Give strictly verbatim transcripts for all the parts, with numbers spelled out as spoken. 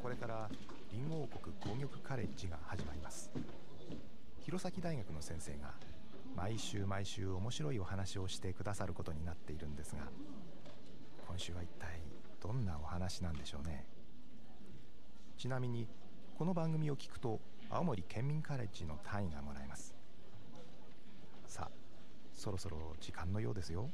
これからリンゴ王国工業カレッジが始まります。弘前大学の先生が毎週毎週面白いお話をしてくださることになっているんですが、今週は一体どんなお話なんでしょうね。ちなみにこの番組を聞くと青森県民カレッジの単位がもらえます。さあ、そろそろ時間のようですよ。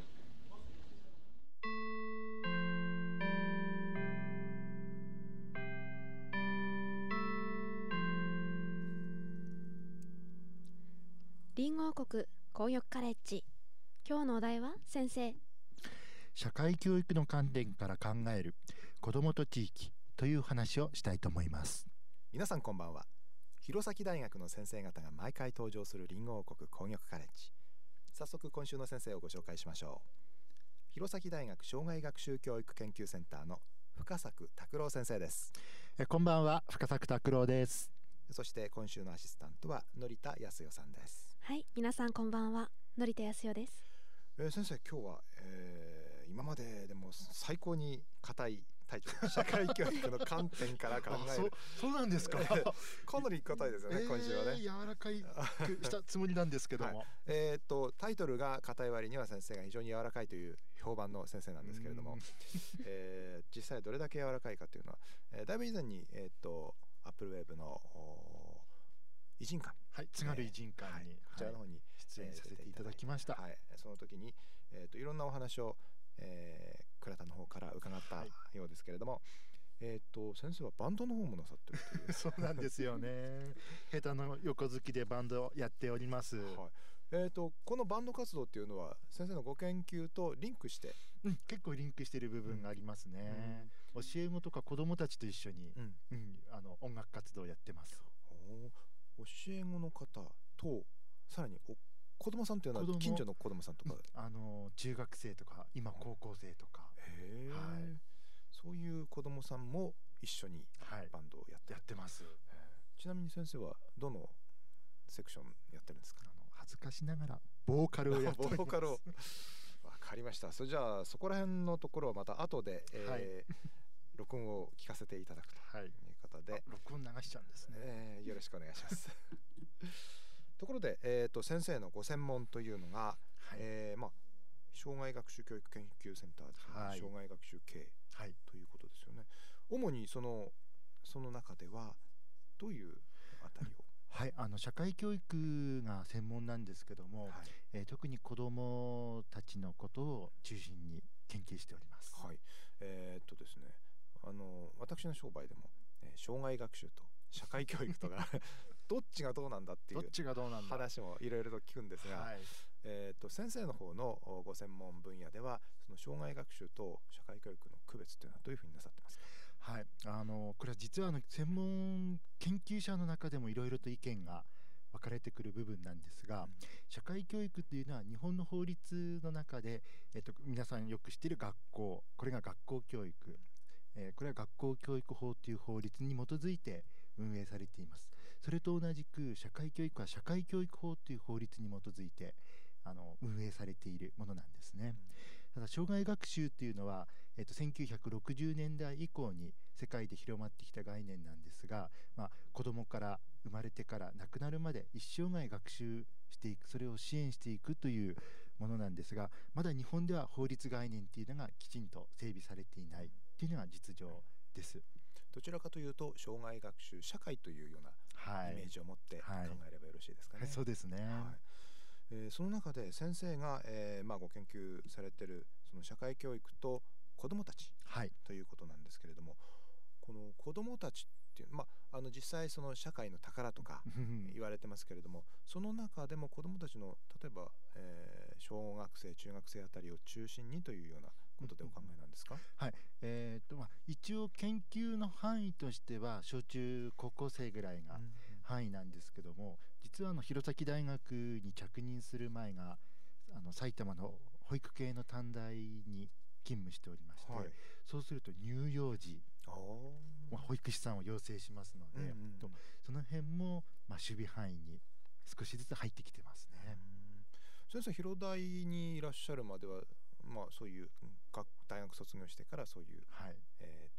リンゴ王国工業カレッジ、今日のお題は先生。 社会教育の観点から考える子どもと地域という話をしたいと思います。 皆さんこんばんは。弘前大学の先生方が毎回登場するリンゴ王国工業カレッジ。早速今週の先生をご紹介しましょう。弘前大学障害学習教育研究センターの深作拓郎先生です。 えこんばんは、深作拓郎です。 そして今週のアシスタントは則田康代さんです。 はい、皆さんこんばんは、則田康代です。 えー、先生、今日は、えー、今まででも最高に硬いタイトル、社会教育の観点から考えるそ, そうなんですかかなり硬いですよね、えー、今週はね。 柔らかいしたつもりなんですけども、はい、 えー、っとタイトルが硬い割には先生が非常に柔らかいという評判の先生なんですけれども、えー、実際どれだけ柔らかいかというのは、えー、だいぶ以前に、えー、っとアップルウェーブの偉人館、 はい、津軽偉人館に、 えーはい、こちらの方に出演させていただきました。 はい、その時に、えー、といろんなお話を、えー、倉田の方から伺ったようですけれども、はい、えー、と先生はバンドの方もなさってるというそうなんですよね。下手の横好きでバンドをやっております。 はい、えー、とこのバンド活動っていうのは先生のご研究とリンクして、 うん、結構リンクしている部分がありますね、うん、教え子とか子どもたちと一緒に、うんうん、あの音楽活動をやってます。 お教え子の方とさらにお子供さんというのは近所の子供さんとか、うん、 あの中学生とか今高校生とか、 へ、はい、そういう子供さんも一緒にバンドをやって、 はい、やってます。 ちなみに先生はどのセクションやってるんですか？ あの恥ずかしながらボーカルをやっております。 ボーカルをわかりました。それじゃあそこら辺のところはまた後で、えーはい録音を聞かせていただくということで、はい、 録音流しちゃうんですね、 えー、よろしくお願いしますところで、えー、と先生のご専門というのが、はい、えーまあ、障害学習教育研究センターですね、はい、障害学習系ということですよね、はい、主にその、その中ではどういうあたりをはい、あの社会教育が専門なんですけども、はい、えー、特に子どもたちのことを中心に研究しております。 はい、えー、っとですねあの私の商売でも、えー、障害学習と社会教育とがどっちがどうなんだっていう話もいろいろと聞くんですが、はい、えー、と先生の方のご専門分野ではその障害学習と社会教育の区別というのはどういうふうになさってますか？ はい、あのこれは実はあの専門研究者の中でもいろいろと意見が分かれてくる部分なんですが、うん、社会教育というのは日本の法律の中で、えー、と皆さんよく知っている学校、これが学校教育、うん、えー、これは学校教育法という法律に基づいて運営されています。それと同じく社会教育は社会教育法という法律に基づいてあの運営されているものなんですね、うん、ただ障害学習というのは、えー、とせんきゅうひゃくろくじゅうねんだい以降に世界で広まってきた概念なんですが、まあ、子どもから生まれてから亡くなるまで一生涯学習していく、それを支援していくというものなんですが、まだ日本では法律概念というのがきちんと整備されていないというのが実情です。 どちらかというと障害学習社会というようなイメージを持って考えればよろしいですかね。 はいはい、そうですね、はい、 えー、その中で先生が、えーまあ、ご研究されているその社会教育と子どもたち、はい、ということなんですけれども、この子どもたちっていう、まあ、あの実際その社会の宝とか言われてますけれどもその中でも子どもたちの例えば、えー、小学生中学生あたりを中心にというようなことでお考えなんですか？ はい、えーとまあ、一応研究の範囲としては小中高校生ぐらいが範囲なんですけども、実はあの弘前大学に着任する前があの埼玉の保育系の短大に勤務しておりまして、はい、そうすると乳幼児、まあ、保育士さんを養成しますので、うんうん、とその辺も、まあ、守備範囲に少しずつ入ってきてますね。 先生、広大にいらっしゃるまでは、まあ、そういう大学卒業してからそういう、はい、えーと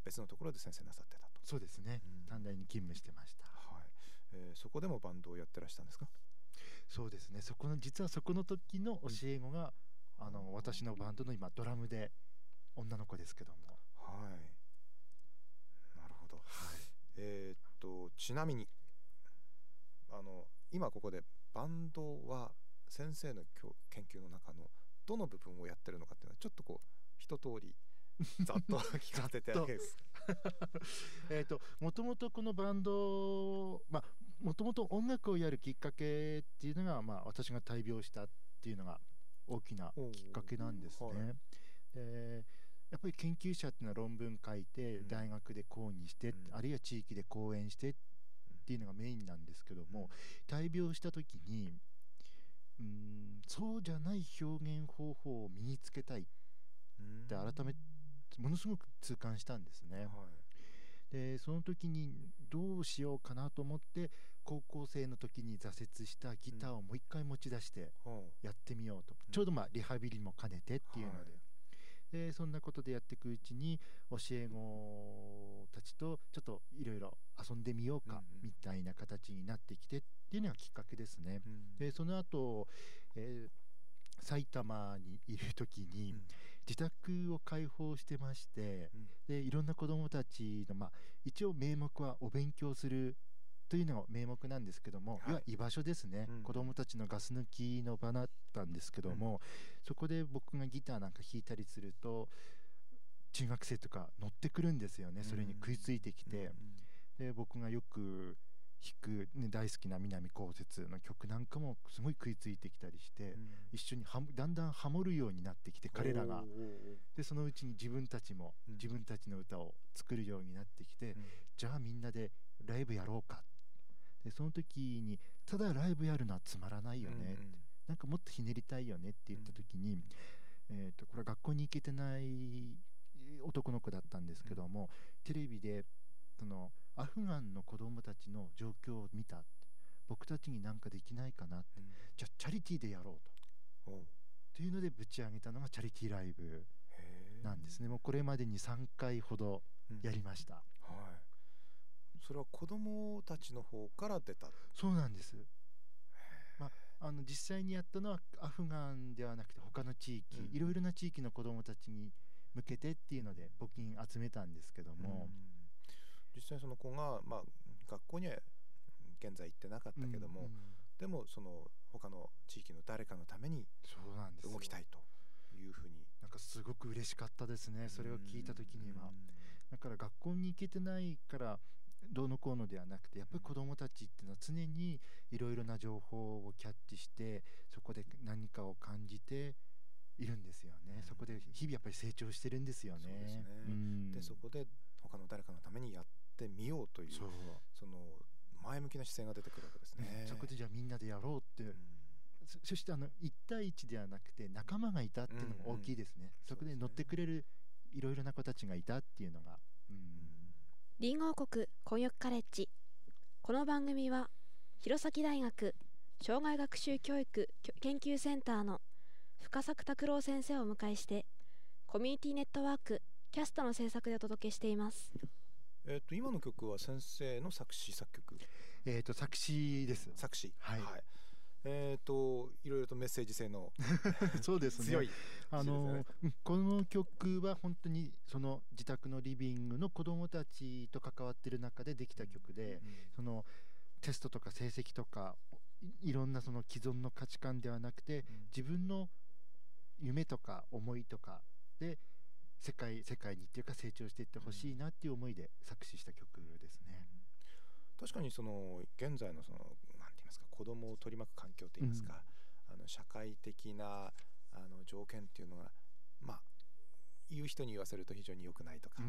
別のところで先生なさってたと。 そうですね、 うん、 短大に勤務してました。 はい、えー、そこでもバンドをやってらしたんですか？ そうですね、そこの実はそこの時の教え子が、うん、あの私のバンドの今ドラムで女の子ですけども。 はい、なるほど。はい、えー、っとちなみにあの今ここでバンドは先生の研究の中のどの部分をやってるのかっていうのはちょっとこう一通りざっと聞かせてあげますえっともともとこのバンド、まあもともと音楽をやるきっかけっていうのが、まあ、私が大病したっていうのが大きなきっかけなんですね。はい、でやっぱり研究者っていうのは論文書いて、うん、大学で講義して、うん、あるいは地域で講演してっていうのがメインなんですけども、大病した時にうーんそうじゃない表現方法を身につけたいって改めてものすごく痛感したんですね。はい、でその時にどうしようかなと思って高校生の時に挫折したギターをもう一回持ち出してやってみようと、うん、ちょうどまあリハビリも兼ねてっていうので、はい、でそんなことでやっていくうちに教え子たちとちょっといろいろ遊んでみようかみたいな形になってきてっていうのがきっかけですね。うん、でその後、えー、埼玉にいる時に、うん、自宅を開放してまして、うん、でいろんな子どもたちの、まあ、一応名目はお勉強するというのが名目なんですけども、はい、要は居場所ですね、うん、子どもたちのガス抜きの場だったんですけども、うん、そこで僕がギターなんか弾いたりすると中学生とか乗ってくるんですよね。それに食いついてきて、うん、で僕がよく弾く、ね、大好きな南こうせつの曲なんかもすごい食いついてきたりして、うん、一緒にはだんだんハモるようになってきて彼らがでそのうちに自分たちも自分たちの歌を作るようになってきて、うん、じゃあみんなでライブやろうか。でその時にただライブやるのはつまらないよね、うんうん、なんかもっとひねりたいよねって言った時に、うんえー、とこれは学校に行けてない男の子だったんですけども、うん、テレビでそのアフガンの子どもたちの状況を見た。僕たちになんかできないかなって、うん、じゃあチャリティーでやろうとというのでぶち上げたのがチャリティーライブなんですね。もうこれまでにさんかいほどやりました、 うんはい、それは子どもたちの方から出た？ そうなんです、まあ、あの実際にやったのはアフガンではなくて他の地域、うん、いろいろな地域の子どもたちに向けてっていうので募金集めたんですけども、うん実際その子が、まあ、学校には現在行ってなかったけども、うんうん、でもその他の地域の誰かのために動きたいというふうになんかすごく嬉しかったですね。それを聞いた時にはだから学校に行けてないからどうのこうのではなくてやっぱり子どもたちっていうのは常にいろいろな情報をキャッチしてそこで何かを感じているんですよね、うん、そこで日々やっぱり成長してるんですよね。 そうですね、うん、でそこで他の誰かのためにやってみようという そ, その前向きな姿勢が出てくるわけですね、 うん、そこでじゃあみんなでやろうって、うん、そ, そしてあのいち対いちではなくて仲間がいたっていうのも大きいですね、うんうん、そこで乗ってくれるいろいろな子たちがいたっていうのが、うん、 リンゴ王国混浴カレッジ。この番組は弘前大学障害学習教育研究センターの深作拓郎先生をお迎えしてコミュニティネットワークキャストの制作でお届けしています。 えー、と今の曲は先生の作詞作曲？ えー、と作詞です。 作詞、 はい、はい、 えー、といろいろとメッセージ性のそうですね強い、 あのこの曲は本当にその自宅のリビングの子どもたちと関わっている中でできた曲で、うん、そのテストとか成績とか い, いろんなその既存の価値観ではなくて、うん、自分の夢とか思いとかで世界世界にっていうか成長していってほしいなっていう思いで作詞した曲ですね、 うん、確かにその現在のそのなんて言いますか子供を取り巻く環境と言いますか、うん、あの社会的なあの条件っていうのがまあ言う人に言わせると非常に良くないとか、うん、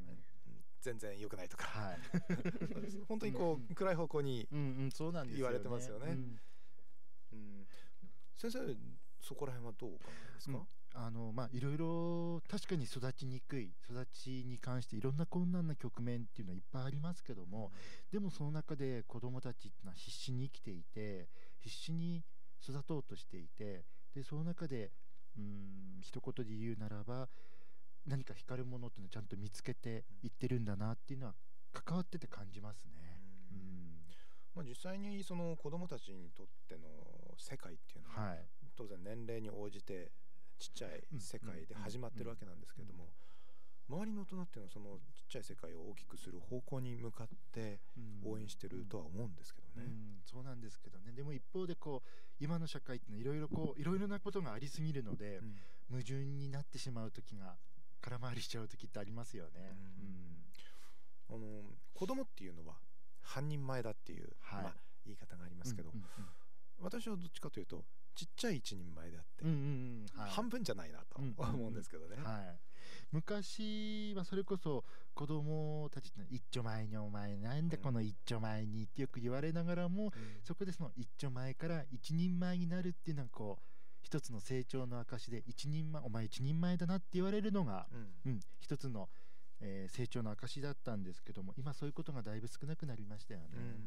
全然良くないとか、はい、本当にこう、うん、暗い方向に言われてますよね。先生そこら辺はどうお考えですか？うんあのまあ、いろいろ確かに育ちにくい育ちに関していろんな困難な局面っていうのはいっぱいありますけども、でもその中で子どもたちっていうのは必死に生きていて必死に育とうとしていて、でその中でうーん一言で言うならば何か光るものっていうのをちゃんと見つけていってるんだなっていうのは関わってて感じますね。 うん、 うん、 まあ、実際にその子どもたちにとっての世界っていうのは、 はい、 当然年齢に応じてちっちゃい世界で始まってるわけなんですけれども、周りの大人っていうのはそのちっちゃい世界を大きくする方向に向かって応援してるとは思うんですけどね。 うんうん、そうなんですけどね。でも一方でこう今の社会っていろいろこういろいろなことがありすぎるので、うん、矛盾になってしまう時が空回りしちゃう時ってありますよね。 うんうん、あの子供っていうのは半人前だっていう、はい、まあ、言い方がありますけど、うんうんうん、私はどっちかというとちっちゃい一人前であって、うんうんうん、はい、半分じゃないなと思うんですけどね。 うんうんうん、はい、昔はそれこそ子供たちの一丁前にお前なんでこの一丁前にってよく言われながらも、うん、そこでその一丁前から一人前になるっていうのはこう一つの成長の証で一人前お前一人前だなって言われるのが、うんうん、一つの、えー、成長の証だったんですけども、今そういうことがだいぶ少なくなりましたよね。うんうんうん、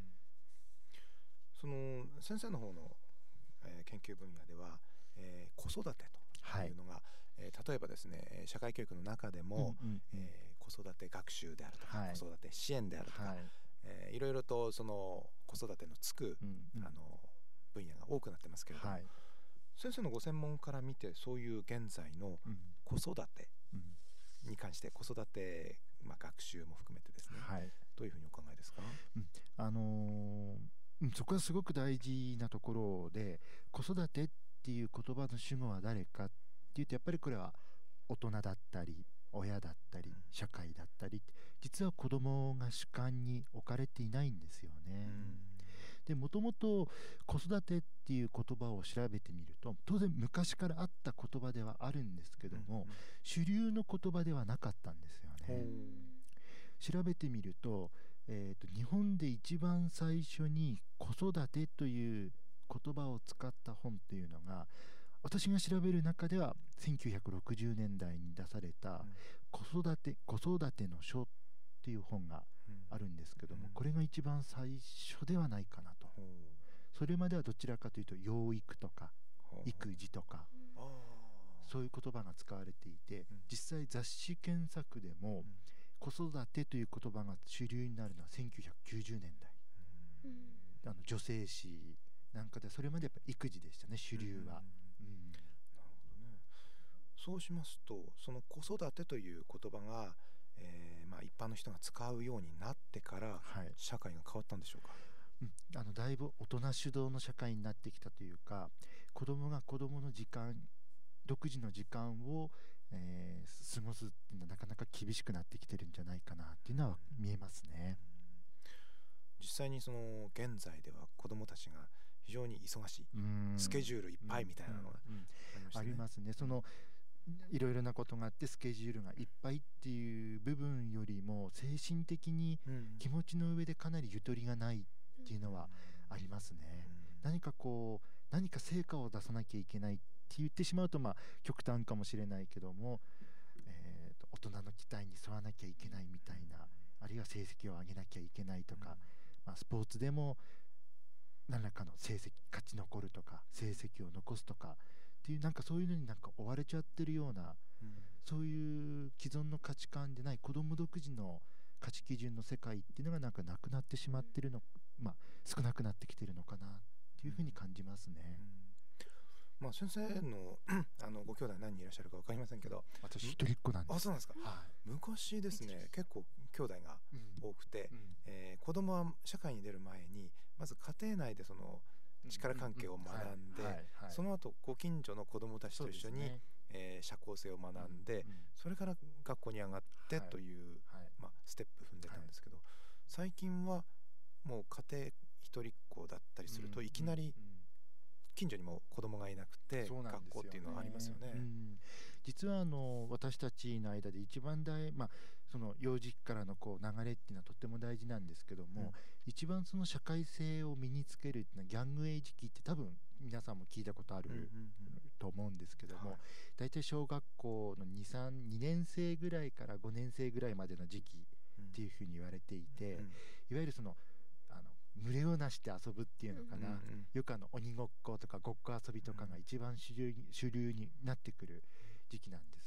その先生の方の、えー、研究分野では、えー、子育てというのが、はい、えー、例えばですね社会教育の中でも、うんうんうん、えー、子育て学習であるとか、はい、子育て支援であるとか、はい、えー、いろいろとその子育てのつく、うんうん、あの分野が多くなってますけれども、はい、先生のご専門から見てそういう現在の子育てに関して、子育て、まあ、学習も含めてですね、はい、どういうふうにお考えですか？ うん、あのー、そこはすごく大事なところで、子育てっていう言葉の主語は誰かっていうとやっぱりこれは大人だったり親だったり社会だったり、実は子供が主観に置かれていないんですよね。でもともと子育てっていう言葉を調べてみると当然昔からあった言葉ではあるんですけども、うんうん、主流の言葉ではなかったんですよね。調べてみると、えーと、日本で一番最初に子育てという言葉を使った本っていうのが私が調べる中ではせんきゅうひゃくろくじゅうねんだいに出された子育て、子育ての書っていう本があるんですけども、これが一番最初ではないかなと。それまではどちらかというと養育とか育児とかそういう言葉が使われていて、実際雑誌検索でも子育てという言葉が主流になるのはせんきゅうひゃくきゅうじゅうねんだい、あの女性誌なんかでそれまでやっぱ育児でしたね、主流は。うん、なるほどね。そうしますとその子育てという言葉が、えーまあ、一般の人が使うようになってから社会が変わったんでしょうか？ うん、あのだいぶ大人主導の社会になってきたというか、子供が子供の時間独自の時間を、えー、過ごすっていうのはなかなか厳しくなってきてるんじゃないかなっていうのは見えますね。 実際にその現在では子供たちが非常に忙しい、スケジュールいっぱいみたいなのがありますね。そのいろいろなことがあってスケジュールがいっぱいっていう部分よりも精神的に気持ちの上でかなりゆとりがないっていうのはありますね。何かこう何か成果を出さなきゃいけないって言ってしまうとまあ極端かもしれないけども、えーと、大人の期待に沿わなきゃいけないみたいな、あるいは成績を上げなきゃいけないとか、まあ、スポーツでも何らかの成績勝ち残るとか成績を残すとかっていうなんかそういうのになんか追われちゃってるような、うん、そういう既存の価値観でない子供独自の価値基準の世界っていうのがなんかなくなってしまってるの、まあ、少なくなってきてるのかなっていうふうに感じますね。 うん、まあ、先生のあのご兄弟何人いらっしゃるか分かりませんけど、 私一人っ子なんです。 あ、そうなんですか。はい、昔ですね結構兄弟が多くて、うんうん、えー、子供は社会に出る前にまず家庭内でその力関係を学んで、その後ご近所の子供たちと一緒に、ね、えー、社交性を学んで、うんうん、それから学校に上がってという、はいはい、まあ、ステップ踏んでたんですけど、はい、最近はもう家庭一人っ子だったりすると、うん、いきなり近所にも子供がいなくて、うん、学校っていうのはありますよね。うん、 実はあの私たちの間で一番大、まあ、その幼児期からのこう流れっていうのはとっても大事なんですけども、うん、一番その社会性を身につけるっていうのはギャングエイジ期って多分皆さんも聞いたことあると思うんですけども、はい、大体小学校のに、さん、にねん生ぐらいからごねん生ぐらいまでの時期っていうふうに言われていて、うん、いわゆるその群れをなして遊ぶっていうのかな、うんうん、よくあの鬼ごっことかごっこ遊びとかが一番主流に、主流になってくる時期なんですね。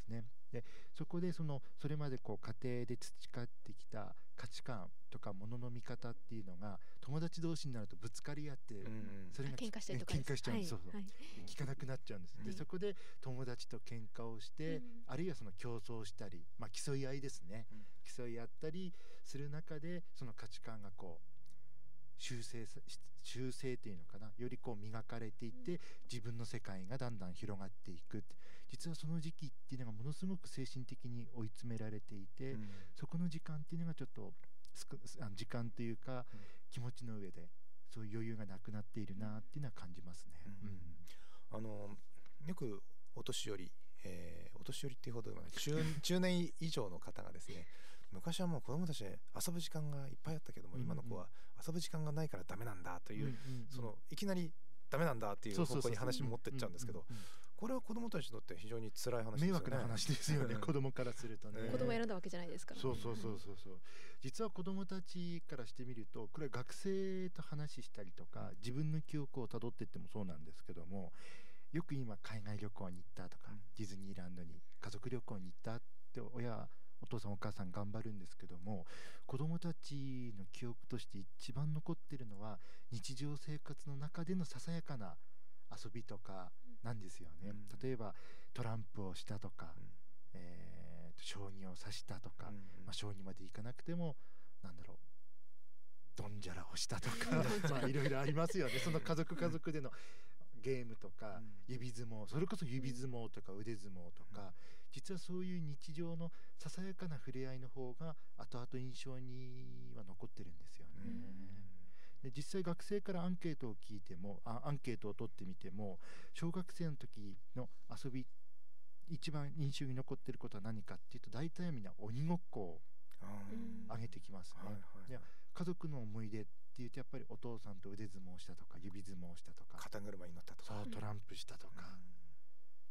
でそこでそのそれまでこう家庭で培ってきた価値観とかものの見方っていうのが友達同士になるとぶつかり合って、 うんうん、 それが喧嘩したりとか喧嘩しちゃうんです、 はい、 そうそう、はい、聞かなくなっちゃうんです、はい、でそこで友達と喧嘩をして、うん、あるいはその競争したり、まあ、競い合いですね、うん、競い合ったりする中でその価値観がこう修正さ修正っていうのかな、よりこう磨かれていって、うん、自分の世界がだんだん広がっていく。実はその時期っていうのがものすごく精神的に追い詰められていて、うん、そこの時間っていうのがちょっと時間というか、うん、気持ちの上でそういう余裕がなくなっているなっていうのは感じますね、 うんうん、あのよくお年寄り、えー、お年寄りっていうほどでもない 中, 中年以上の方がですね昔はもう子供たちで遊ぶ時間がいっぱいあったけども、うんうん、今の子は遊ぶ時間がないからダメなんだという、うんうんうん、そのいきなりダメなんだっていう方向に話持ってっちゃうんですけど、これは子供たちにとって非常に辛い話ですよね。 迷惑な話ですよね子供からするとね。 子供選んだわけじゃないですから、ね、 そうそうそうそうそう。実は子供たちからしてみるとこれは学生と話したりとか自分の記憶をたどっていってもそうなんですけども、よく今海外旅行に行ったとか、うん、ディズニーランドに家族旅行に行ったって親お父さんお母さん頑張るんですけども、子どもたちの記憶として一番残ってるのは日常生活の中でのささやかな遊びとかなんですよね、うん、例えばトランプをしたとか、うんえー、将棋を指したとか、うんまあ、将棋までいかなくてもなんだろうドンジャラをしたとかまあいろいろありますよね。その家族家族でのゲームとか指相撲、それこそ指相撲とか腕相撲とか、実はそういう日常のささやかな触れ合いの方が後々印象には残ってるんですよね。で実際学生からアンケートを聞いてもあアンケートを取ってみても、小学生の時の遊び一番印象に残ってることは何かっていうと、大体みんな鬼ごっこを挙げてきますね、はいはい、いや家族の思い出っていうとやっぱりお父さんと腕相撲したとか指相撲したとか肩車に乗ったとかそうトランプしたとか、うん、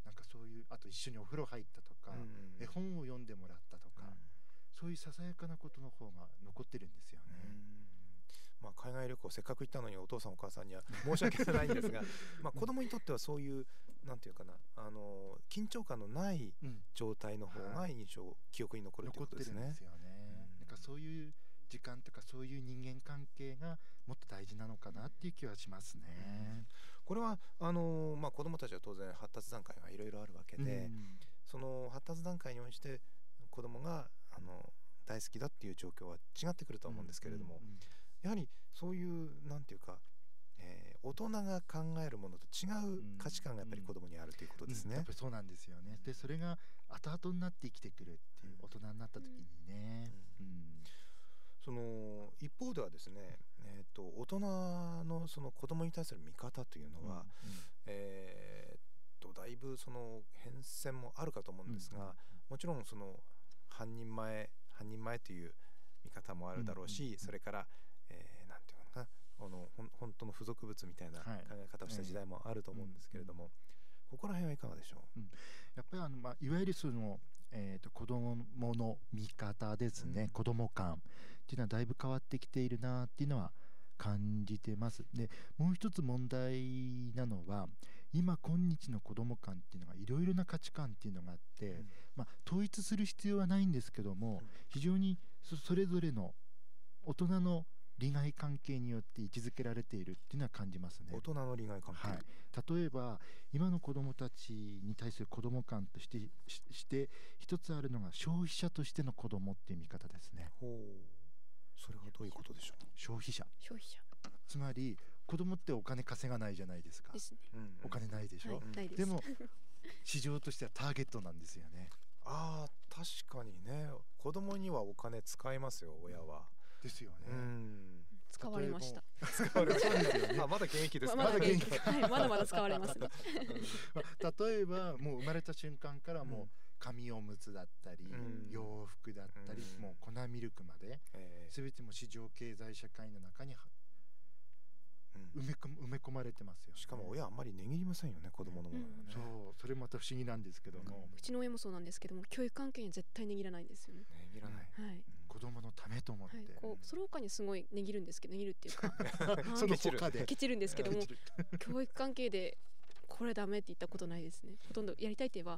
なんかそういうあと一緒にお風呂入ったとか、うん、絵本を読んでもらったとか、うん、そういうささやかなことの方が残ってるんですよね、うんまあ、海外旅行せっかく行ったのにお父さんお母さんには申し訳ないんですがまあ子供にとってはそういうなんていうかなあの緊張感のない状態の方が印象、はい、記憶に残るということですね。 残ってるんですよね、うん、なんかそういう時間とかそういう人間関係がもっと大事なのかなっていう気はしますね。 これはあの、まあ、子どもたちは当然発達段階がいろいろあるわけで、うん、その発達段階に応じて子どもがあの大好きだっていう状況は違ってくると思うんですけれども、うんうんうん、やはりそういうなんていうか、えー、大人が考えるものと違う価値観がやっぱり子どもにあるということですね、うんうん、 やっぱりそうなんですよね。でそれが後々になって生きてくるっていう、大人になった時にね、うんうんうんその一方ではですね、えー、と大人のその子供に対する見方というのは、うんうんえー、とだいぶその変遷もあるかと思うんですが、うんうん、もちろんその半人前半人前という見方もあるだろうし、うんうんうん、それから、えー、なんていうのかなあのほん本当の付属物みたいな考え方をした時代もあると思うんですけれども、はいうんうん、ここら辺はいかがでしょう。 うん、やっぱりあの、まあ、いわゆるそのえー、と子どもの見方ですね、うん、子ども感っていうのはだいぶ変わってきているなっていうのは感じてます。でもう一つ問題なのは今今日の子ども感っていうのがいろいろな価値観っていうのがあって、うんまあ、統一する必要はないんですけども、うん、非常に そ, それぞれの大人の利害関係によって位置づけられているっていうのは感じますね。 大人の利害関係、 はい、例えば今の子どもたちに対する子ども感として、し、して一つあるのが消費者としての子どもっていう見方ですね。 ほう、それはどういうことでしょう。 消費者消費者つまり子どもってお金稼がないじゃないですか。 ですね、 うんうん、お金ないでしょ、はい、ないです。でも市場としてはターゲットなんですよね。 ああ確かにね、子どもにはお金使いますよ親は。 ですよね。 うん使われました。 使われましたね。あまだ現役ですか。 まだ現役。はい、まだまだ使われますね。 例えばもう生まれた瞬間からもう紙おむつだったり、うん、洋服だったり、うん、もう粉ミルクまで、えー、全ても市場経済社会の中に埋め込、埋め込まれてますよ、ね。 しかも親あんまり値切りませんよね子供のものはね、 うん、そうそれまた不思議なんですけども、 うん、うちの親もそうなんですけども教育関係には絶対値切らないんですよね。 値切らない、 はい、 子供のためと思って、はい、 こうその他にすごい値切るんですけど、値切るっていうかその他でケチるんですけども教育関係でこれダメって言ったことないですね。ほとんどやりたいって言えば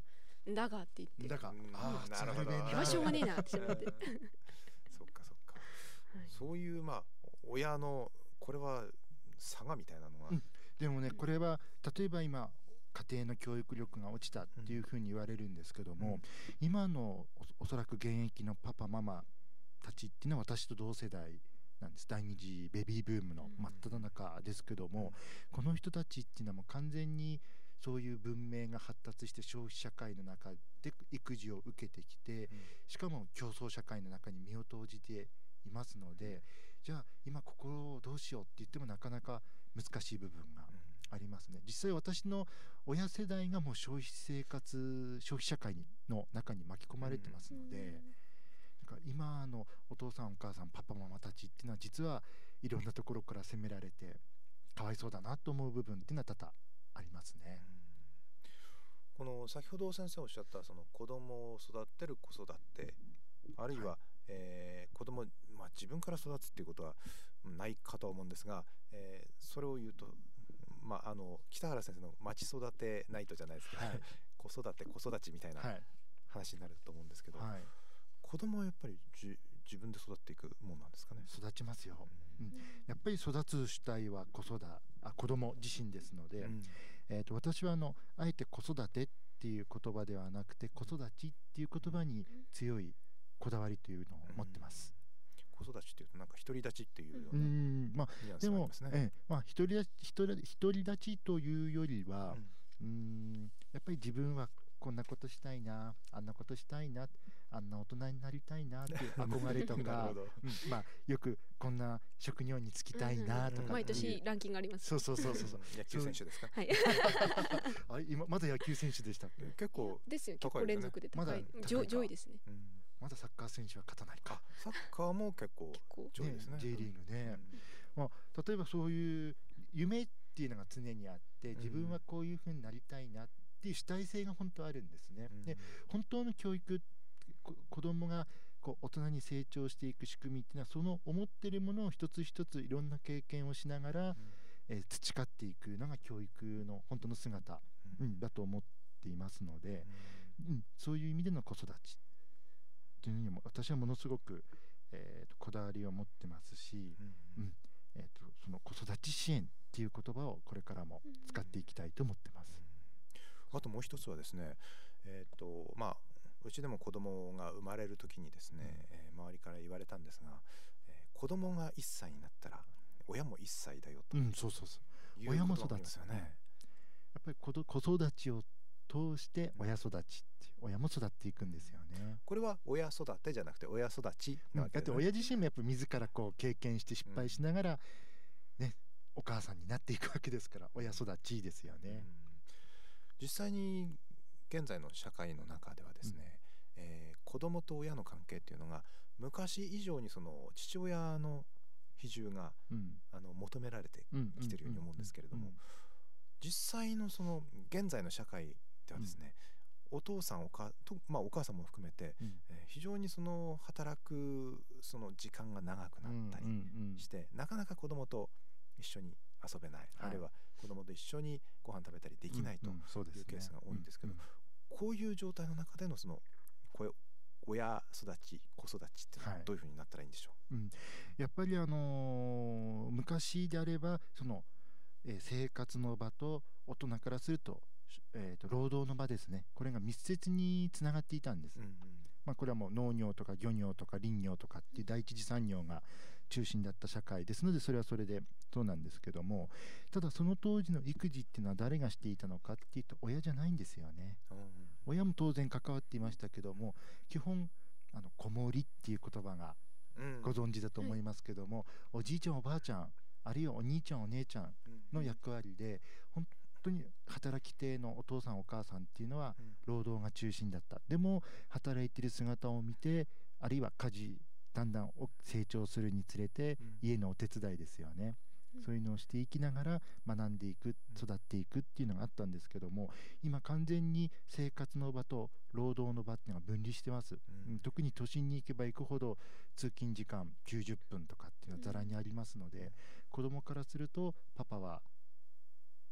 だがって言ってだがうんああなるほど津軽弁だまあしょうがねえなってしまってそっかそっか、 はいそういうまあ親のこれは差がみたいなのが、 うんでもねこれは例えば今家庭の教育力が落ちたっていうふうに言われるんですけども、 うん今の お, おそらく現役のパパママたちっていうのは私と同世代なんです。第二次ベビーブームの真っ只中ですけども、この人たちっていうのはもう完全にそういう文明が発達して消費社会の中で育児を受けてきて、しかも競争社会の中に身を投じていますので、じゃあ今ここをどうしようって言ってもなかなか難しい部分がありますね。実際私の親世代がもう消費生活消費社会の中に巻き込まれてますので、だから今のお父さんお母さんパパママたちっていうのは実はいろんなところから責められてかわいそうだなと思う部分っていうのは多々ありますね。 この先ほど先生おっしゃったその子供を育てる子育て、あるいは、 はいえー子供、まあ、自分から育つっていうことはないかと思うんですが、えーそれを言うと、まあ、あの北原先生の町育てナイトじゃないですけど、 はい子育て子育ちみたいなはい話になると思うんですけど、 はい子供はやっぱりじ自分で育っていくもんなんですかね。 育ちますよ。 うんやっぱり育つ主体は子育あ子供自身ですので、 うんえー、と私はあのあえて子育てっていう言葉ではなくて子育ちっていう言葉に強いこだわりというのを持ってます。 子育ちっていうとなんか独り立ちっていうよううなニんまあュアンスでもがありますね。 ええまあ、独り立ち独り独り立ちというよりは、 うんうーんやっぱり自分はこんなことしたいなあんなことしたいなあんな大人になりたいなっていう憧れとなるかほ、ど。 うんまあ、よくこんな職業に就きたいなとかっていう、 毎年ランキングあります。 そうそうそうそうそう野球選手ですか。 はいあ今まだ野球選手でしたっけ？ 結構、 ですよ。結構高いですね連続で高い、 まだ高いか上上位ですね。 うんまだサッカー選手は勝たないかあ、サッカーも結構結構上位ですね。 J リーグね、 うんまあ、例えばそういう夢っていうのが常にあってうん自分はこういうふうになりたいなっていう主体性が本当あるんですね、 うんで本当の教育こ子供がこう大人に成長していく仕組みっていうのはその思ってるものを一つ一ついろんな経験をしながら、えー培っていくのが教育の本当の姿、 ううんん、だと思っていますので、うん、そういう意味での子育ちっていうのにも私はものすごく、えーとこだわりを持ってますし、 うんうんえーとその子育ち支援っていう言葉をこれからも使っていきたいと思ってます。 あともう一つはですね、えっとまあうちでも子供が生まれる時にですね、えー周りから言われたんですが、えー子供がいっさいになったら親もいっさいだよとうん、そうそうそういう親もことがありますよね。 育つやっぱり子ど子育ちを通して親育ちっていう親も育っていくんですよね。 これは親育てじゃなくて親育ちなわけですね。 だって親自身もやっぱり自らこう経験して失敗しながら、ね、お母さんになっていくわけですから親育ちですようんね。 実際に現在の社会の中ではですね、えー子供と親の関係っていうのが昔以上にその父親の比重がうんあの求められてうんきてるように思うんですけれども、実際のその現在の社会ではですね、お父さんおかと、まあ、お母さんも含めて、 うんえー非常にその働くその時間が長くなったりうんして、なかなか子供と一緒に遊べない、 はいあるいは子供と一緒にご飯食べたりできないとうんうんそうですねいうケースが多いんですけど、 うんこういう状態の中でのそのこう親育ち子育ちっていうのははいどういうふうになったらいいんでしょやっぱりあのー昔であればその、えー生活の場と大人からすると,、えーと労働の場ですね、これが密接につながっていたんです、 う。うんうんまあ、これはもう農業とか漁業とか林業とかっていう第一次産業が中心だった社会ですので、それはそれでそうなんですけども、ただその当時の育児っていうのは誰がしていたのかっていうと親じゃないんですよね。 うん親も当然関わっていましたけども、基本あの子守っていう言葉がうんご存知だと思いますけども、おじいちゃんおばあちゃんあるいはお兄ちゃんお姉ちゃんうんの役割で本当に働き手のお父さんお母さんっていうのはうん労働が中心だった。でも働いてる姿を見て、あるいは家事だんだんお成長するにつれてうん家のお手伝いですよね、 うんそういうのをしていきながら学んでいく育っていくっていうのがあったんですけども、今完全に生活の場と労働の場っていうのが分離してます、 うんうん特に都心に行けば行くほど通勤時間きゅうじゅっぷんとかっていうのはざらにありますので、子供からするとパパは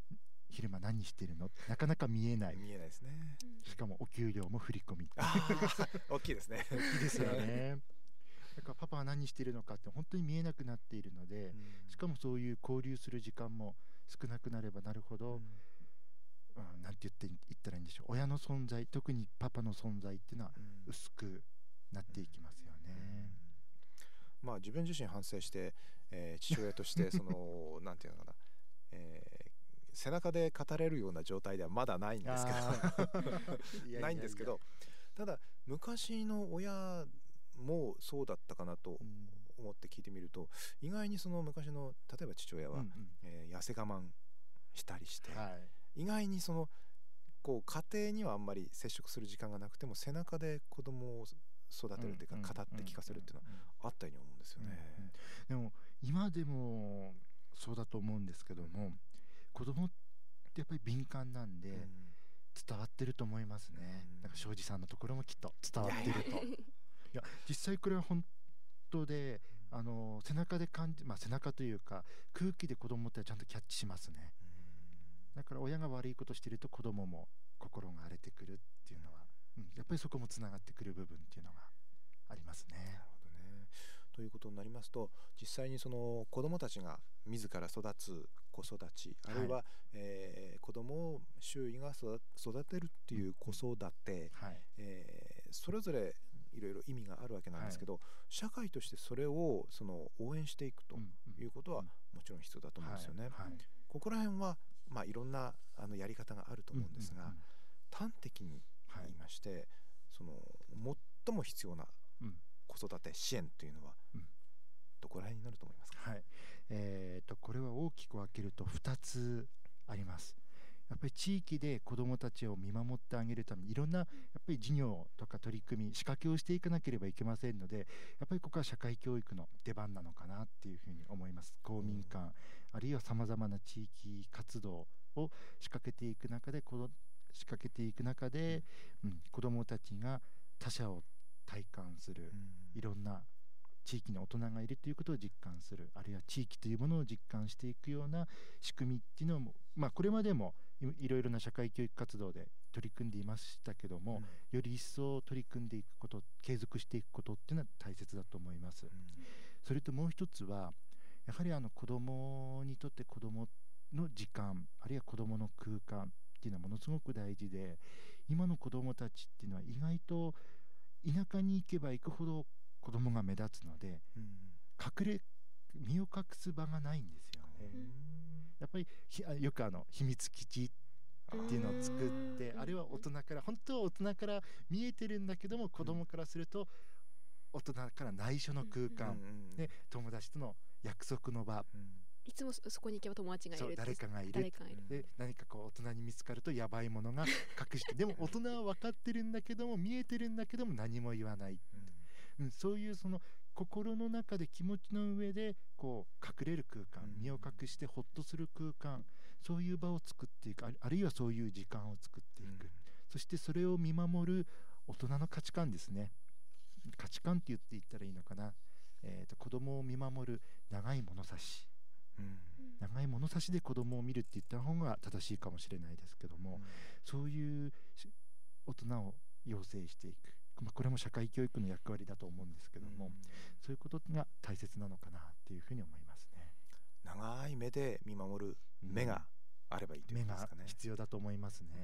昼間何してるのなかなか見えない。 見えないですね。 しかもお給料も振り込み。 あー大きいですね。 大きいですよね。だからパパは何してるのかって本当に見えなくなっているので、しかもそういう交流する時間も少なくなればなるほど、うん、なんて言って言ったらいいんでしょう、親の存在、特にパパの存在っていうのは薄くなっていきますよね。 うん、まあ自分自身反省して、えー、父親としてそのなんていうのかな、えー背中で語れるような状態ではまだないんですけどないんですけど、ただ昔の親もそうだったかなと思って聞いてみると、意外にその昔の例えば父親は、うんうん、えー、痩せ我慢したりして、はい、意外にそのこう家庭にはあんまり接触する時間がなくても背中で子供を育てるというか、うんうん、語って聞かせるっていうのはあったように思うんですよね。 うんうん、でも今でもそうだと思うんですけども、子供ってやっぱり敏感なんで、うん、伝わってると思いますね。うん、なんか庄司さんのところもきっと伝わってると。いやいやいや実際これは本当で、あの背中で感じ、まあ、背中というか空気で子供ってちゃんとキャッチしますね。うん、だから親が悪いことしてると子供も心が荒れてくるっていうのは、うん、やっぱりそこもつながってくる部分っていうのがありますね。 なるほどね。ということになりますと、実際にその子どもたちが自ら育つ子育ち、あるいは、はい、えー、子どもを周囲が育てるっていう子育て、はい、えー、それぞれいろいろ意味があるわけなんですけど、はい、社会としてそれをその応援していくということはもちろん必要だと思うんですよね。はいはい、ここら辺は、まあ、いろんなあのやり方があると思うんですが、うんうんうん、端的に言いまして、はい、その最も必要な子育て支援というのは、うん、どこら辺になると思いますか？ はい、えー、とこれは大きく分けるとふたつあります。やっぱり地域で子どもたちを見守ってあげるためにいろんなやっぱり事業とか取り組み仕掛けをしていかなければいけませんので、やっぱりここは社会教育の出番なのかなっていうふうに思います。公民館、うん、あるいはさまざまな地域活動を仕掛けていく中でこの仕掛けていく中で、うん、子どもたちが他者を体感する、うん、いろんな地域に大人がいるということを実感する、あるいは地域というものを実感していくような仕組みっていうのも、まあ、これまでもいろいろな社会教育活動で取り組んでいましたけども、うん、より一層取り組んでいくこと、継続していくことっていうのは大切だと思います。うん、それともう一つはやはりあの子どもにとって子どもの時間、あるいは子どもの空間っていうのはものすごく大事で、今の子どもたちっていうのは意外と田舎に行けば行くほど子供が目立つので、うん、隠れ身を隠す場がないんですよね。やっぱりよくあの秘密基地っていうのを作って、あれは大人から本当は大人から見えてるんだけども、子供からすると大人から内緒の空間、うん、で友達との約束の場、うん、 いつもそこに行けば友達がいる、 そう誰かがいる、 誰かがいるで何かこう大人に見つかるとやばいものが隠してでも大人は分かってるんだけども見えてるんだけども何も言わない、うんうん、そういうその心の中で気持ちの上でこう隠れる空間、身を隠してほっとする空間、そういう場を作っていく、あるいはそういう時間を作っていく、うん、そしてそれを見守る大人の価値観ですね。価値観って言って言ったらいいのかな、えーと、子供を見守る長い物差し、うん、長い物差しで子供を見るって言った方が正しいかもしれないですけども、うん、そういう大人を養成していく、まあ、これも社会教育の役割だと思うんですけども、うん、そういうことが大切なのかなっていうふうに思いますね。 長い目で見守る目があればいいということですかね。 目が必要だと思いますね。うん、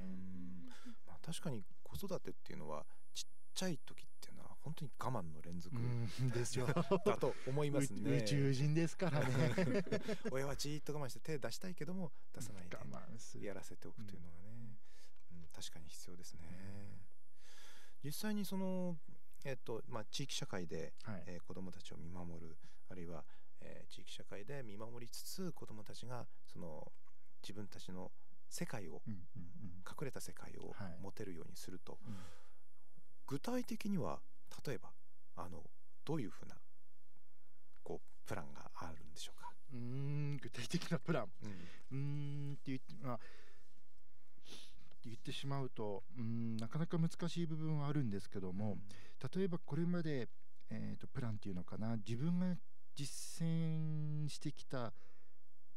まあ、確かに子育てっていうのはちっちゃい時っていうのは本当に我慢の連続ですよだと思いますね。 宇宙人ですからね親はじーっと我慢して手出したいけども出さないでやらせておくというのがね、うんうん、確かに必要ですね。実際にその、えーとまあ、地域社会で、はい、えー、子どもたちを見守る、あるいは、えー、地域社会で見守りつつ子どもたちがその自分たちの世界を、うんうんうん、隠れた世界を持てるようにすると、はい、うん、具体的には例えばあのどういうふうなこうプランがあるんでしょうか？ うーん具体的なプラン、うん、うーんって言って、まあ、言ってしまうとうーんなかなか難しい部分はあるんですけども、うん、例えばこれまで、えーと、プランっていうのかな、自分が実践してきた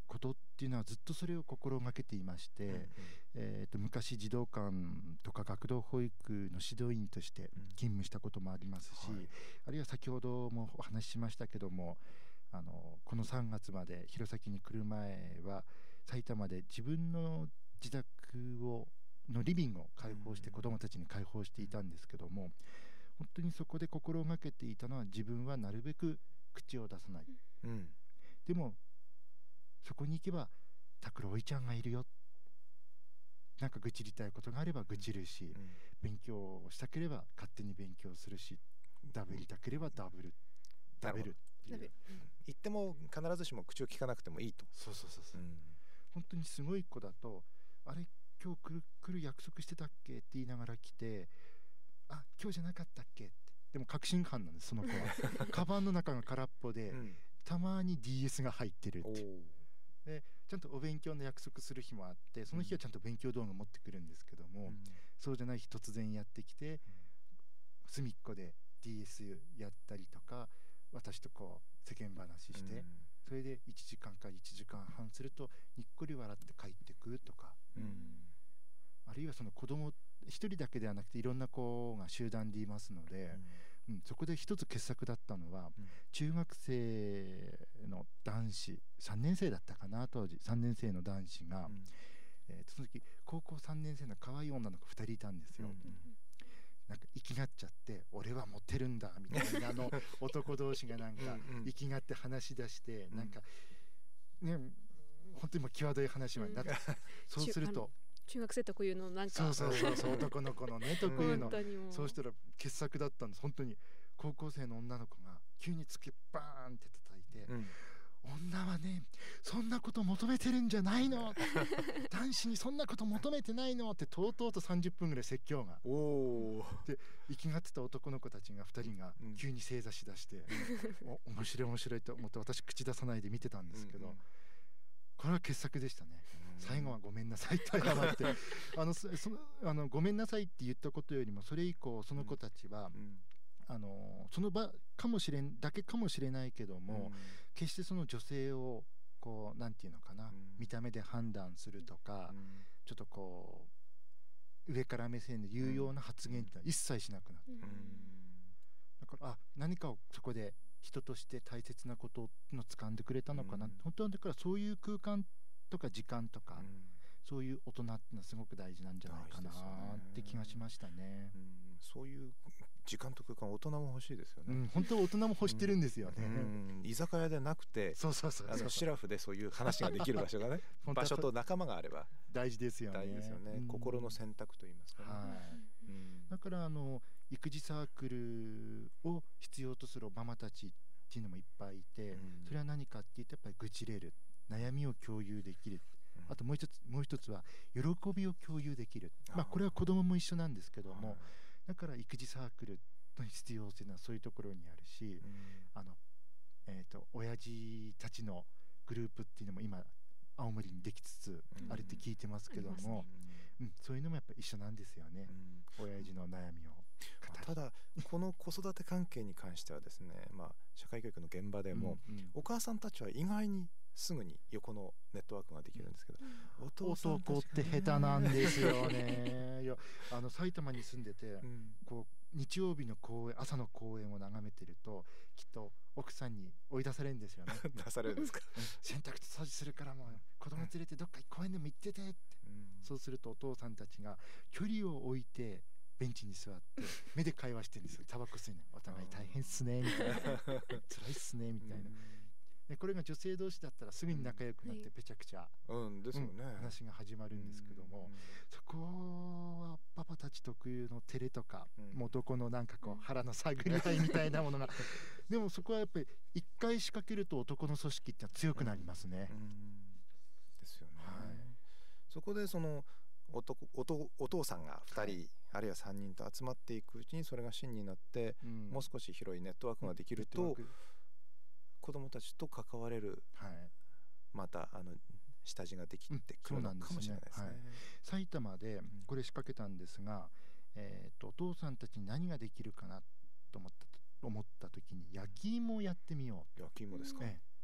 ことっていうのはずっとそれを心がけていまして、 うんうんえー、と昔児童館とか学童保育の指導員として勤務したこともありますし、 はい、 あるいは先ほどもお話ししましたけども、あのこのさんがつまで弘前に来る前は埼玉で自分の自宅をのリビングを開放して子どもたちに開放していたんですけども、本当にそこで心がけていたのは、自分はなるべく口を出さない、 うん、 でもそこに行けば拓郎おいちゃんがいるよ、なんか愚痴りたいことがあれば愚痴るし、 うん、 勉強をしたければ勝手に勉強するし、ダブりたければダブるダブるっていう、 言っても必ずしも口を聞かなくてもいいと。 そうそうそうそう、 うん、 本当にすごい子だと、あれ今日来る、来る約束してたっけって言いながら来て、あ今日じゃなかったっけって、でも確信犯なんですその子はカバンの中が空っぽで、うん、たまに ディーエス が入ってるってで、ちゃんとお勉強の約束する日もあって、その日はちゃんと勉強動画持ってくるんですけども、うん、そうじゃない日突然やってきて、うん、隅っこで ディーエス やったりとか、私とこう世間話して、うん、それでいちじかんかいちじかんはんするとにっこり笑って帰ってくとか、うん、あるいはその子供一人だけではなくていろんな子が集団でいますので、うんうん、そこで一つ傑作だったのは、うん、中学生の男子さんねん生だったかな、当時さんねん生の男子が、うん、えー、その時高校さんねん生の可愛い女の子ふたりいたんですよ、うんうん、なんか生きがっちゃって、俺はモテるんだみたいなあの男同士がなんか生きがって話し出して、うん、なんかね、本当にもう際どい話までなって、うん、そうすると中学生特有のなんかそうそうそうそう男の子のね特有のそうしたら傑作だったんです。本当に高校生の女の子が急につけバーンって叩いて、うん、女はねそんなこと求めてるんじゃないの男子にそんなこと求めてないのってとうとうとさんじゅっぷんぐらい説教がおで、生きがってた男の子たちがふたりが急に正座しだして、うん、お面白い面白いと思って私口出さないで見てたんですけど、うんうん、これは傑作でしたね。最後はごめんなさいと謝ってあのそのあのごめんなさいって言ったことよりも、それ以降その子たちは、うん、あのその場かもしれんだけかもしれないけども、うん、決してその女性をこうなんていうのかな、うん、見た目で判断するとか、うん、ちょっとこう上から目線で言うような発言ってのは一切しなくなって、うん、だからあ何かをそこで人として大切なことの掴んでくれたのかな、うん、本当はだからそういう空間とか時間とか、うん、そういう大人っていうのはすごく大事なんじゃないかなって気がしましたね。 うん、そういう時間と空間、大人も欲しいですよね。うん、 本当は大人も欲してるんですよね。うんうん、居酒屋でなくて、そうそうそうそう、あのシラフでそういう話ができる場所がね場所と仲間があれば大事ですよね。 大事ですよね、うん、心の選択といいますかね。はい、 うん、だからあの育児サークルを必要とするママたちっていうのもいっぱいいて、うん、それは何かって言ってやっぱり愚痴れる、悩みを共有できる、うん、あともう一つもう一つは喜びを共有できる。まあこれは子供も一緒なんですけども、だから育児サークルの必要性はそういうところにあるし、うん、あのえーと親父たちのグループっていうのも今青森にできつつあるって聞いてますけども、うんうん、そういうのもやっぱり一緒なんですよね、うん、親父の悩みを。 ただこの子育て関係に関してはですね、まあ、社会教育の現場でも、うんうん、お母さんたちは意外にすぐに横のネットワークができるんですけど、 うん、お父さん男って下手なんですよねいやあの埼玉に住んでて、うん、こう日曜日の公演朝の公演を眺めてるときっと奥さんに追い出されるんですよね出されるんですか洗濯と掃除するからもう子供連れてどっか公園でも行っててって、うん、そうするとお父さんたちが距離を置いてベンチに座って目で会話してるんですよ。タバコ吸いなお互い大変っすねみたいな辛いっすねみたいな、でこれが女性同士だったらすぐに仲良くなってぺちゃくちゃ、 うんですよね、うん、 話が始まるんですけども、そこはパパたち特有の照れとか、うん、男のなんかこう腹の探り合いみたいなものがでもそこはやっぱり一回仕掛けると男の組織ってのは強くなりますね、うんうん、 ですよね、はい、そこでその お, と お, とお父さんがふたり、はい、あるいはさんにんと集まっていくうちにそれが芯になって、うん、もう少し広いネットワークができると、うん、子どもたちと関われる、はい、またあの下地ができてくるのかもしれないですね、うん、ですね、 はい、埼玉でこれ仕掛けたんですが、うん、えー、とお父さんたちに何ができるかなと思った思った時に焼き芋をやってみよう。 焼き芋ですか、ええ、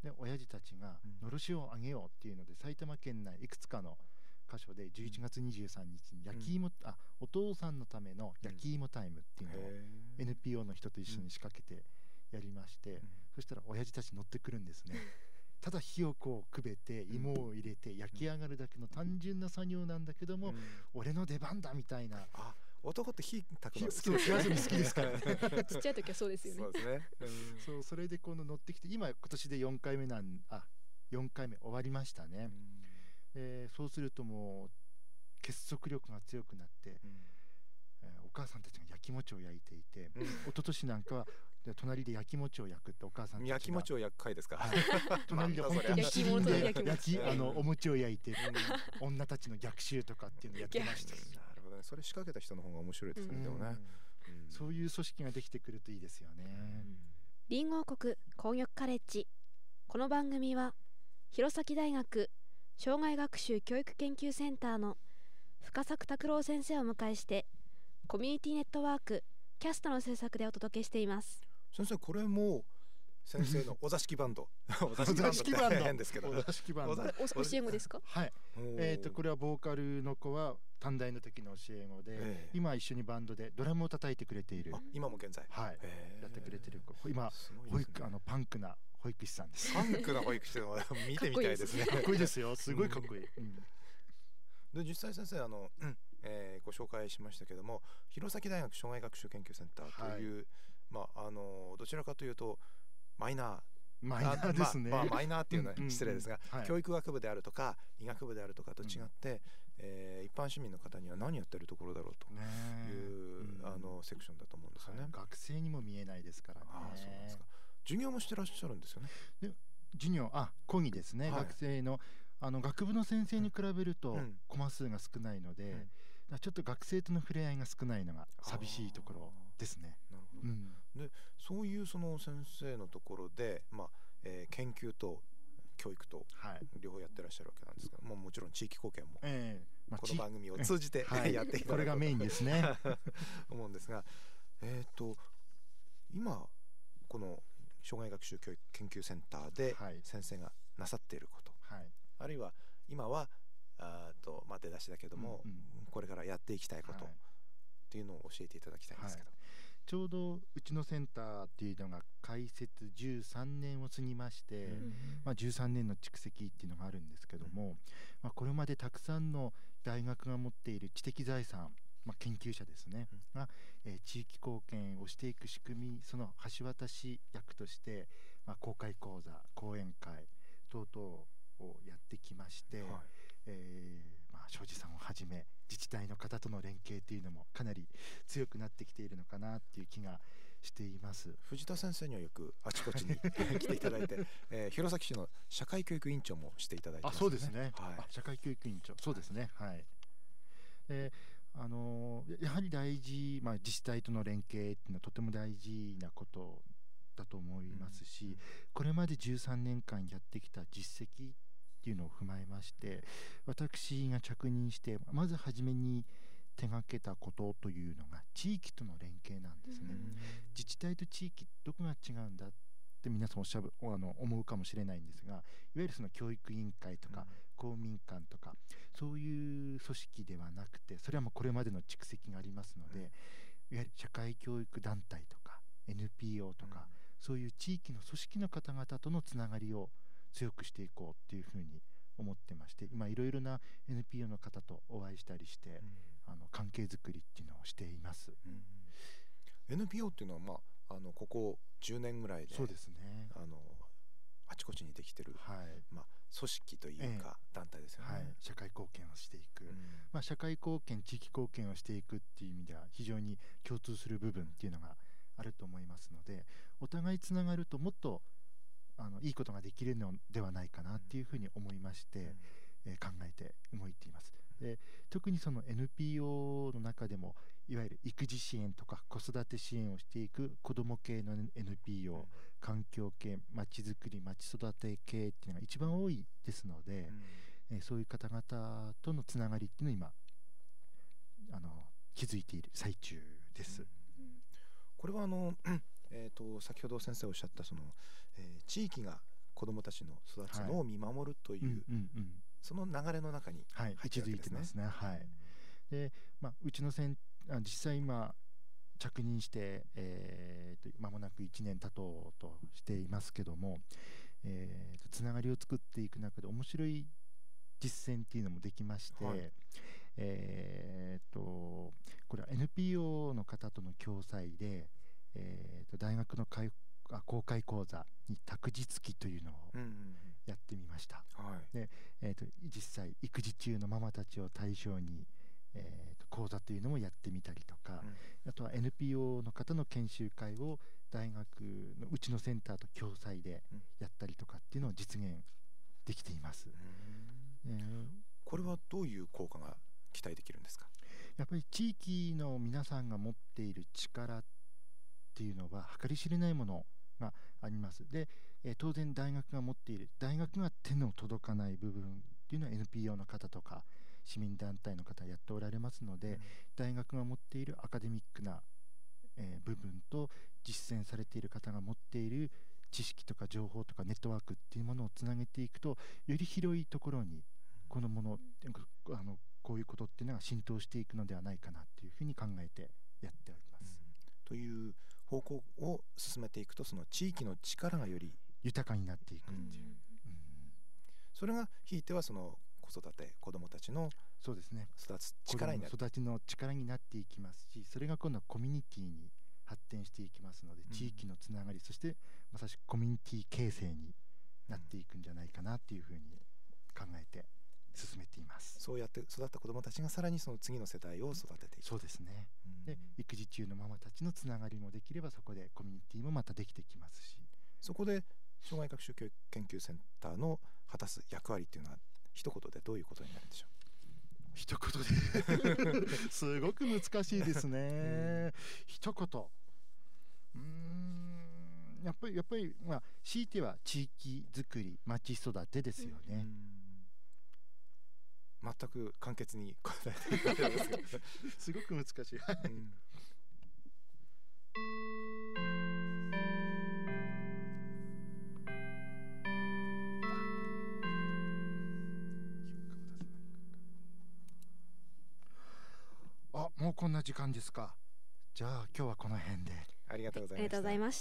で親父たちがのろしをあげようっていうので、埼玉県内いくつかの箇所でじゅういちがつにじゅうさんにちに焼き芋、あお父さんのための焼き芋タイムっていうのを エヌピーオー の人と一緒に仕掛けてやりまして、そしたら親父たち乗ってくるんですね。ただ火をこうくべて芋を入れて焼き上がるだけの単純な作業なんだけども、俺の出番だみたいな。 あ、男って火炊くの好きそう火遊び好きですからね。 ちっちゃい時はそうですよね。 そうですね。 そうそれでこの乗ってきて、今今年でよんかいめなんあよんかいめ終わりましたね。えー、そうするともう結束力が強くなって、えー、お母さんたちが焼き餅を焼いていて、うん、一昨年なんかは隣で焼き餅を焼くってお母さんたちが焼き餅を焼く会ですか、はい、 隣で本当に七輪で焼きあのお餅を焼いて、うん、女たちの逆襲とかっていうのをやってました。 なるほどね、それ仕掛けた人の方が面白いですね、うん、でもね、うん、 そういう組織ができてくるといいですよね。 リンゴ王国紅玉カレッジ。この番組は弘前大学障害学習教育研究センターの深作拓郎先生をお迎えして、コミュニティネットワークキャストの制作でお届けしています。 先生、これも先生のお座敷バンドお座敷バンド変ですけど、 お座敷バンド教え子ですか？ はい、えーとこれはボーカルの子は短大の時の教え子で、えー、今一緒にバンドでドラムを叩いてくれている。 あ、今も現在、 はい、えー、やってくれてる子、今、ね、保育あのパンクな保育士さんです。 パンクな保育士を見てみたいですね。 かっこいいですよ、すごいかっこいい。うん、 で実際先生あの、うんえー、ご紹介しましたけども、弘前大学障害学習研究センターという、はい、まああのどちらかというとマイナーマイナーですね。 まあまあ、マイナーっていうのは失礼ですが、うんうんうん、教育学部であるとか医学部であるとかと違って、うんえー、一般市民の方には何やってるところだろうという、うん、あのセクションだと思うんですよね、はい、 学生にも見えないですからね。 あ、そうなんですか。授業もしてらっしゃるんですよね。 で授業、あ、講義ですね、はい、学生のあの学部の先生に比べるとコマ数が少ないので、うん、ちょっと学生との触れ合いが少ないのが寂しいところですね。 なるほど、うん、でそういうその先生のところで、まあえー、研究と教育と両方やってらっしゃるわけなんですけど、はい、もうもちろん地域貢献も、えーまあ、この番組を通じて、はい、やっていただこれがメインですね思うんですが、えーと今この障害学習教育研究センターで先生がなさっていること、はい、あるいは今はあと、まあ、出だしだけども、うんうん、これからやっていきたいことっていうのを教えていただきたいんですけど、はい、 ちょうどうちのセンターっていうのが開設じゅうさんねんを過ぎまして、うんまあ、じゅうさんねんの蓄積っていうのがあるんですけども、うんまあ、これまでたくさんの大学が持っている知的財産、まあ、研究者ですね、うんが、えー、地域貢献をしていく仕組み、その橋渡し役として、まあ、公開講座、講演会等々をやってきまして、はいえーまあ、庄司さんをはじめ自治体の方との連携というのもかなり強くなってきているのかなっていう気がしています。 藤田先生にはよくあちこちに来ていただいて、えー、弘前市の社会教育委員長もしていただいてますね。 あ、そうですね、はい、あ社会教育委員長、そうですね、はい、えーあのー、やはり大事、まあ、自治体との連携っていうのはとても大事なことだと思いますし、うん、これまでじゅうさんねんかんやってきた実績っていうのを踏まえまして、私が着任してまず初めに手がけたことというのが地域との連携なんですね、うん、自治体と地域どこが違うんだって皆さんおっしゃるあの思うかもしれないんですが、いわゆるその教育委員会とか、うん、公民館とかそういう組織ではなくて、それはもうこれまでの蓄積がありますので、うん、いわゆる社会教育団体とか エヌピーオー とか、うん、そういう地域の組織の方々とのつながりを強くしていこうっていうふうに思ってまして、今いろいろな エヌピーオー の方とお会いしたりして、うん、あの関係づくりっていうのをしています、うん、 エヌピーオー っていうのは、まあ、あのここじゅうねんぐらいで、 そうですね、 あのあちこちにできてる、はいまあ、組織というか、えー、団体ですよね、はい、 社会貢献をしていく、うんまあ、社会貢献地域貢献をしていくっていう意味では非常に共通する部分っていうのがあると思いますので、お互いつながるともっとあのいいことができるのではないかなっていうふうに思いまして、うんえー、考えて動いています。で特にその エヌピーオー の中でもいわゆる育児支援とか子育て支援をしていく子ども系の エヌピーオー、うん、環境系、まちづくり、まち育て系っていうのが一番多いですので、うんえー、そういう方々とのつながりっていうのを今あの築いている最中です、うん、 これはあの、えー、と先ほど先生おっしゃったその、えー、地域が子どもたちの育つのを見守るという、 うんうんうん、 その流れの中にはい、 入位置づいてますね。はい。で、まあ、うちのせんあ実際今着任して、えー、と間もなくいちねん経とうとしていますけども、えー、とつながりを作っていく中で面白い実践っていうのもできまして、はい、えー、とこれは エヌピーオー の方との共催で、えー、と大学の会あ公開講座に託児付きというのをやってみました。 うんうんうん、 で、えー、と実際育児中のママたちを対象に、えー、と講座というのもやってみたりとか、うん、あとは エヌピーオー の方の研修会を大学のうちのセンターと共催でやったりとかっていうのを実現できています。うん、えー、 これはどういう効果が期待できるんですか？ やっぱり地域の皆さんが持っている力っていうのは計り知れないものがあります。で、えー、当然大学が持っている大学が手の届かない部分っていうのは エヌピーオー の方とか市民団体の方やっておられますので、うん、大学が持っているアカデミックな、えー、部分と実践されている方が持っている知識とか情報とかネットワークっていうものをつなげていくと、より広いところにこのもの、あのこういうことっていうのが浸透していくのではないかなっていうふうに考えてやっております。 うん、という方向を進めていくと、その地域の力がより豊かになっていくっていう、うんうん、 それがひいてはその子育て子どもたちのそうですね育つ力になる、 育ちの力になっていきますし、それが今度はコミュニティに発展していきますので、うん、地域のつながり、そしてまさしくコミュニティ形成になっていくんじゃないかなっていうふうに考えて進めています。 そうやって育った子どもたちがさらにその次の世代を育てていく、 そうですね、うん、で育児中のママたちのつながりもできれば、そこでコミュニティもまたできてきますし、 そこで障害学習教育研究センターの果たす役割っていうのは一言でどういうことになるんでしょう？ 一言ですごく難しいですね、うん、一言うーんやっぱりやっぱりまあ強いては地域づくり、町育てですよね。 全く簡潔に答えていただいてますけどすごく難しい、うんあ、もうこんな時間ですか。じゃあ今日はこの辺で。 ありがとうございました。 ありがとうございました。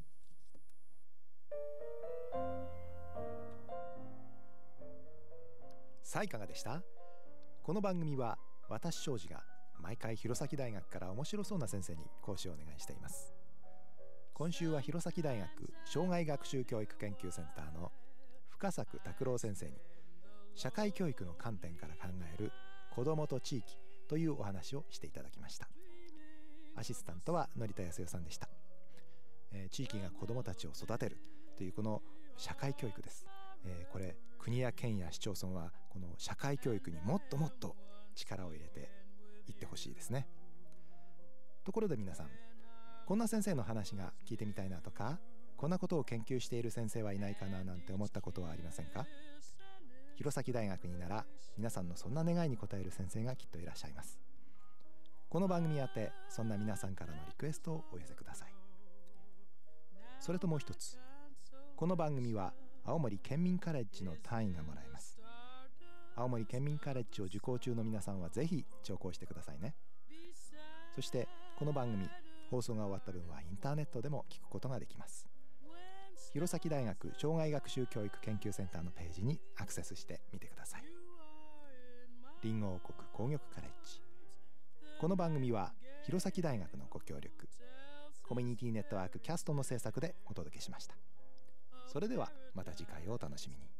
さあいかがでした？この番組は私庄司が毎回弘前大学から面白そうな先生に講師をお願いしています。今週は弘前大学障害学習教育研究センターの深作拓郎先生に社会教育の観点から考える子どもと地域というお話をしていただきました。アシスタントは成田康代さんでした。えー、地域が子どもたちを育てるというこの社会教育です。えー、これ国や県や市町村はこの社会教育にもっともっと力を入れていってほしいですね。ところで皆さん、こんな先生の話が聞いてみたいなとか、こんなことを研究している先生はいないかななんて思ったことはありませんか？弘前大学になら皆さんのそんな願いに応える先生がきっといらっしゃいます。この番組宛てそんな皆さんからのリクエストをお寄せください。それともう一つ、この番組は青森県民カレッジの単位がもらえます。青森県民カレッジを受講中の皆さんはぜひ聴講してくださいね。そしてこの番組放送が終わった分はインターネットでも聞くことができます。弘前大学障害学習教育研究センターのページにアクセスしてみてください。リンゴ王国工業カレッジ、この番組は弘前大学のご協力、コミュニティネットワークキャストの制作でお届けしました。それではまた次回をお楽しみに。